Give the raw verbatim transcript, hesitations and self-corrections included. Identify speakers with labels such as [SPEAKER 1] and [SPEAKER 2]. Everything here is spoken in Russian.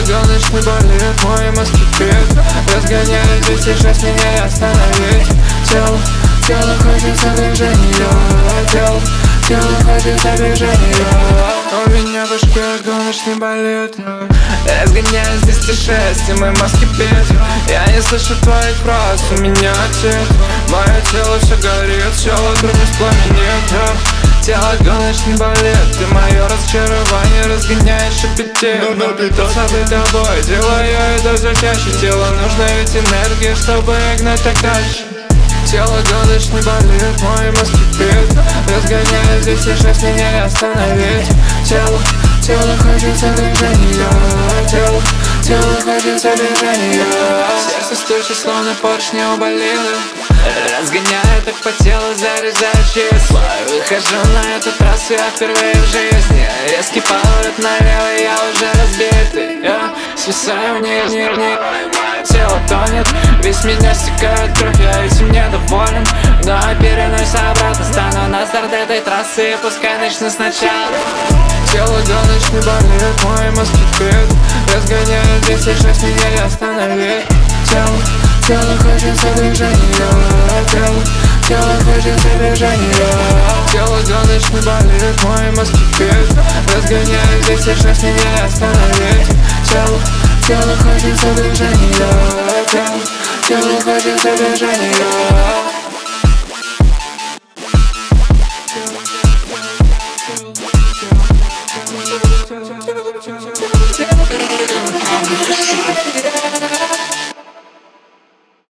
[SPEAKER 1] гоночный болит, мой мозг кипит. Разгоняет двести шесть, меня не остановить. Тело, тело хочется движения. Тело, тело хочется движения. У меня в башке гоночный болит. Разгоняет двести шесть, и мой мозг кипит. Я не слышу твоих фраз, у меня ответ. Мое тело все горит, все вокруг воспламенит. Тело гоночный болит, ты мое разочарование разгоняешь аппетит. Кто-то быть тобой, делаю это все чаще. Телу нужна ведь энергия, чтобы гнать так дальше. Тело гоночный болит, мой мозг кипит. Разгоняет двести шесть, меня не остановить. Тело, тело хочется движения. Тело, тело хочется движения. Сердце стучит, словно поршни у болида. Разгоняю так по телу, заряжаю числа. Выхожу на эту трассу, я впервые в жизни. Резкий поворот налево, я уже разбитый. Я свисаю вниз, вниз, вниз. Тело тонет, весь меня стекает кровь, я этим недоволен. Но переносись обратно, стану на старт этой трассы, пускай начну сначала. Тело гоночный болит, мой мозг кипит. Разгоняет двести шесть, меня не остановить. Тело, тело хочется движения. Тело, тело хочется движения. Тело гоночный болит, мой мозг кипит. Разгоняет двести шесть, меня не остановить. Тело, тело хочется движения. Тело, тело хочется движения.